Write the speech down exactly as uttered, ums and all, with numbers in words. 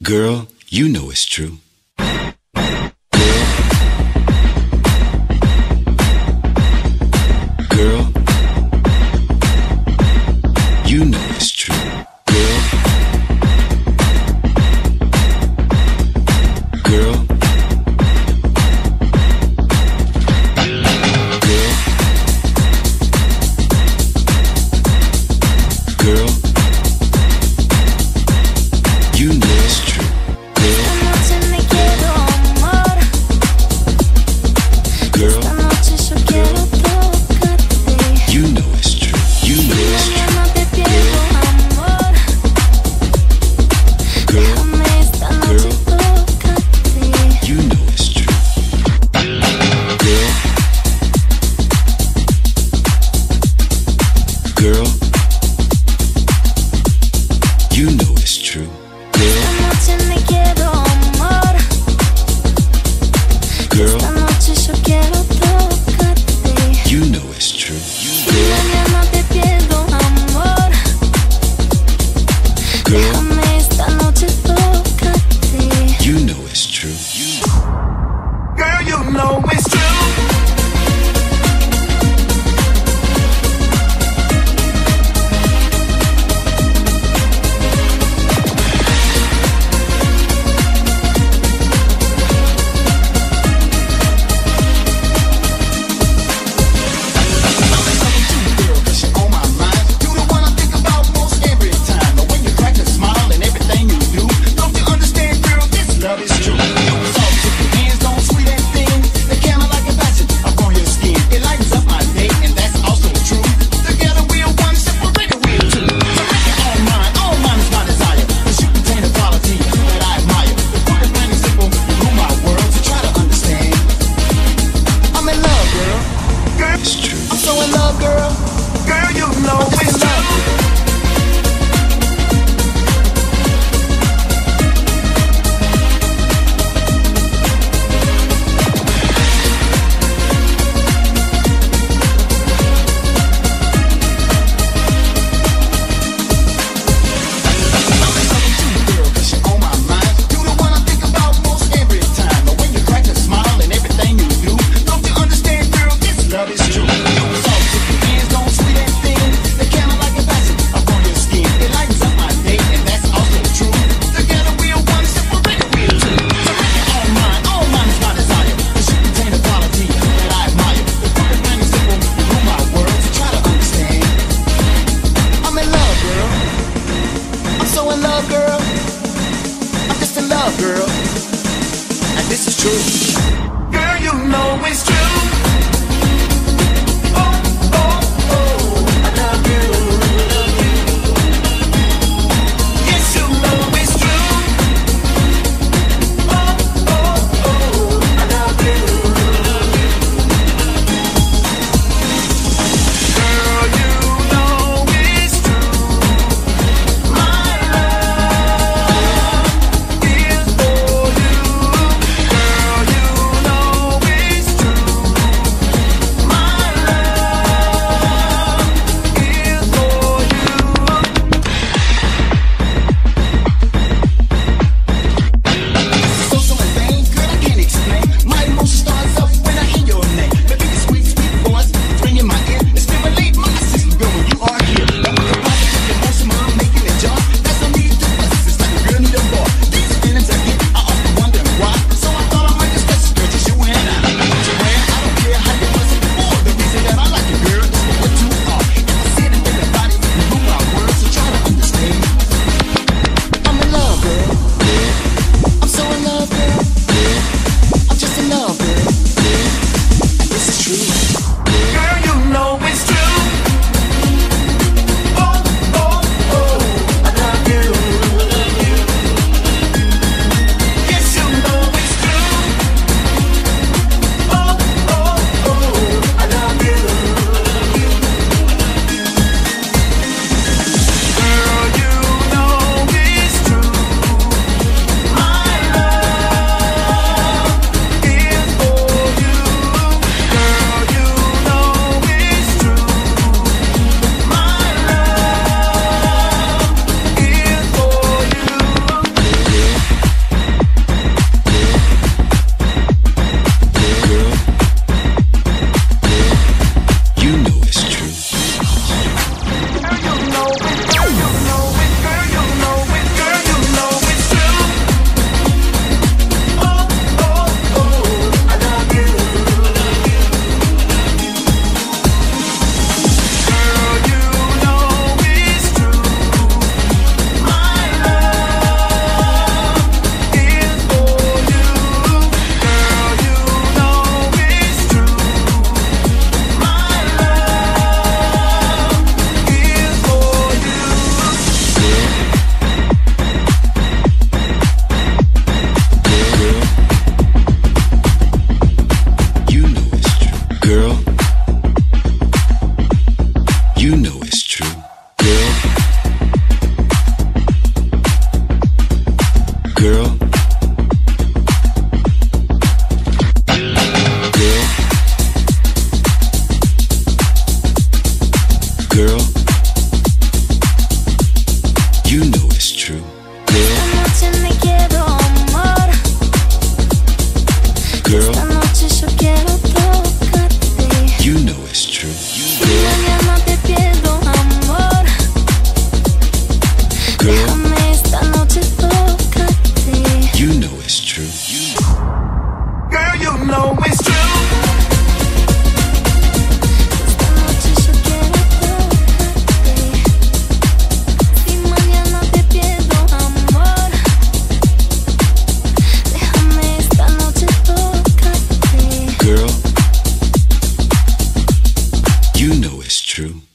Girl, you know it's true. Girl, you know it's true. Girl, girl, girl, girl, you know it's true. Girl, girl, you know it's true. You know it's true. Girl, girl, you know it's true. Girl, girl, you know it's true. Girl, girl, you know it's true. Girl, you know it's true. Girl, you know it's true. It's true. I'm so in love, girl. Girl, you know it's true. Girl, and this is true. Girl, you know it's true. Oh, oh, oh, I love you. Yes, you know it's true. Oh, oh, oh, I love you. Girl, you know it's true. My love is for you. Girl, you You know it's true. Girl. Girl. Girl. Girl. You know it's true. Girl. Esta noche me quiero amor. Girl. Esta noche yo quiero tocarte. You know it's true. Si mañana te pierdo amor. Girl. Déjame esta noche tocarte. You know it's true. Girl, you know it's true. Esta noche yo quiero tocarte. Si mañana te pierdo amor. Déjame esta noche tocarte. Girl. You know it's true.